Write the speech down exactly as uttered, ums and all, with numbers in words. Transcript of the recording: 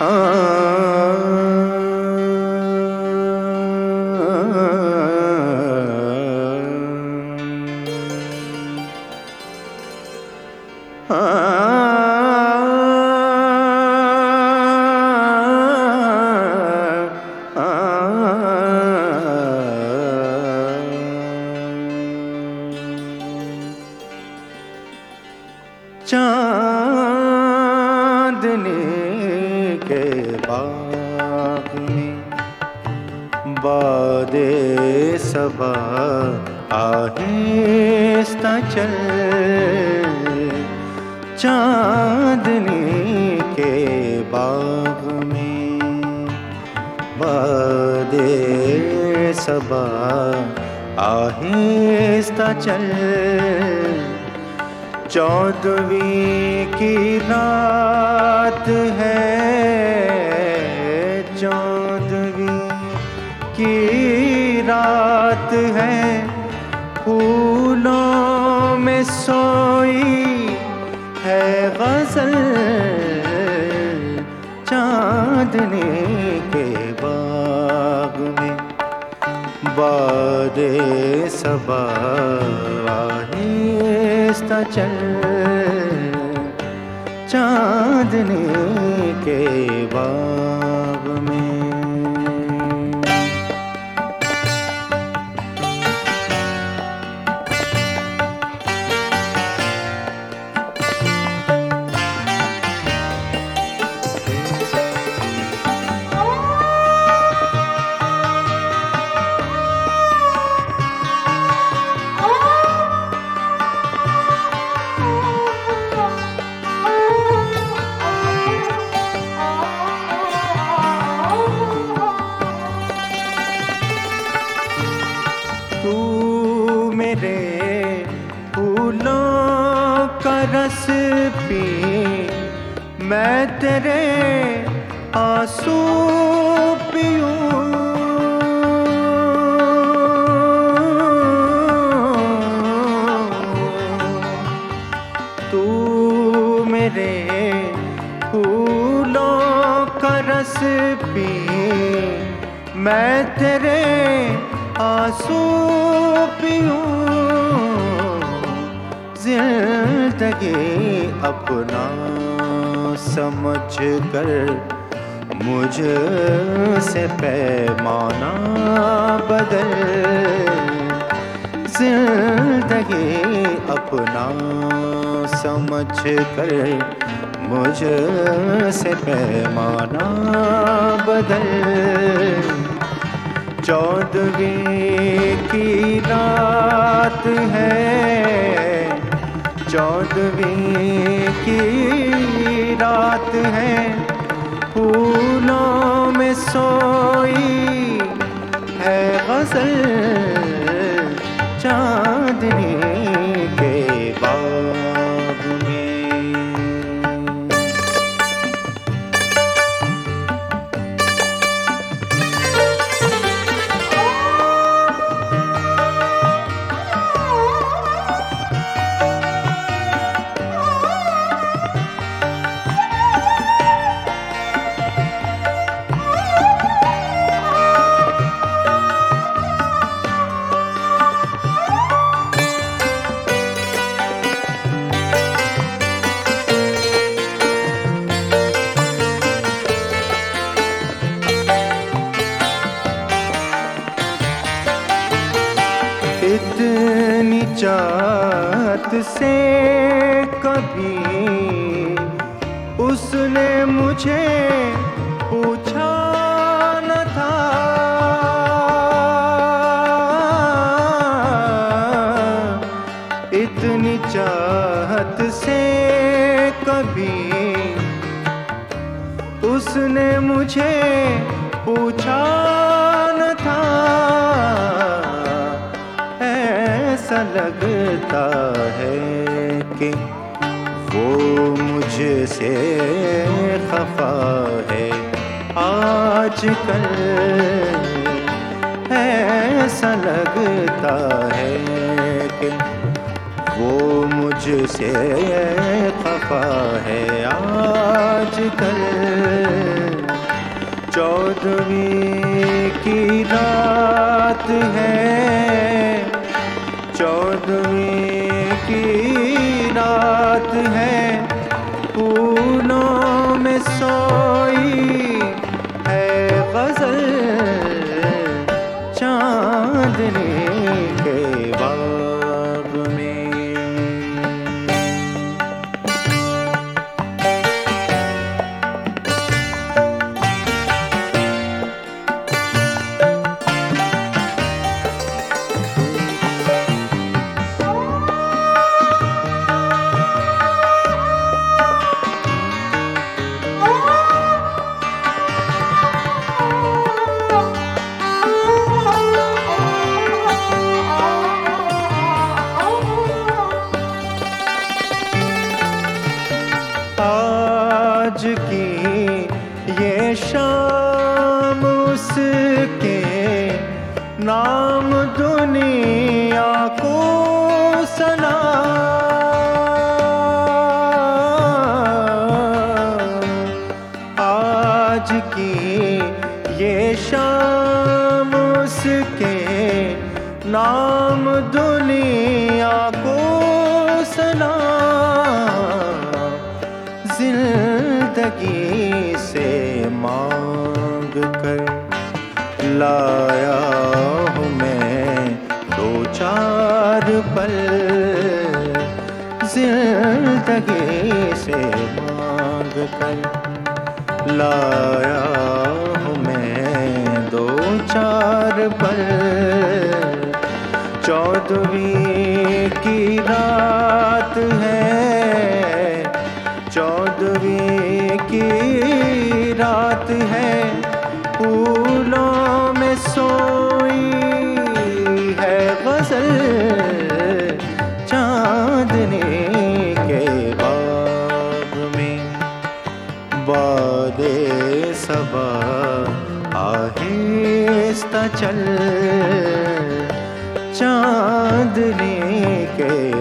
चांदनी के बाग में बादे सबा आहिस्ता चल। चांदनी के बाग में बादे सबा आहिस्ता चल। चौदहवीं की रात है, चौदहवीं की रात है, फूलों में सोई है गज़ल। चांदनी के बाग में बादे सबा आहिस्ता चल। चांदनी के बाग में मेरे फूलों का रस पी, मैं तेरे आंसू पीऊं। तू मेरे फूलों का रस पी, मैं तेरे आंसू पीऊं। ज़िंदगी अपना समझ कर मुझसे पैमाना बदल। ज़िंदगी अपना समझ कर मुझसे पैमाना बदल। चौदहवीं की रात है, चौदहवीं की रात है, फूलों में सोई है गज़ल। चांदनी के बाग में इतनी चाहत से कभी उसने मुझे पूछा न था। इतनी चाहत से कभी उसने मुझे पूछा न था। ऐसा लगता है कि वो मुझसे खफा है आजकल। ऐसा लगता है कि वो मुझसे खफा है आजकल। चौदहवीं की रात है, चौदहवीं की रात है, फूलों में सोई है गजल चांदनी के बाग में। आज की ये शाम उसके नाम दुनिया को सना, आज की ये शाम उसके नाम दुनिया को सना, जिंदगी से मांग कर लाया हूँ मैं दो चार पल, जिंदगी से मांग कर लाया हूँ मैं दो चार पल। चौदहवीं की रात है, चौदहवीं की रात है, फूलों में सोई है गजल चांदनी के बाग में। बादे सबा आहिस्ता चल चांदनी के